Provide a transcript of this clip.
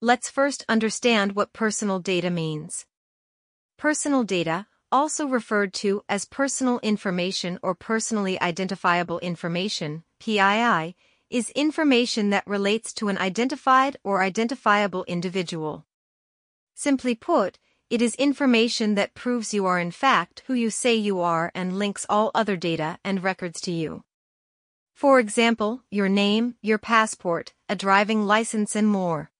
Let's first understand what personal data means. Personal data, also referred to as personal information or personally identifiable information, PII, is information that relates to an identified or identifiable individual. Simply put, it is information that proves you are in fact who you say you are and links all other data and records to you. For example, your name, your passport, a driving license and more.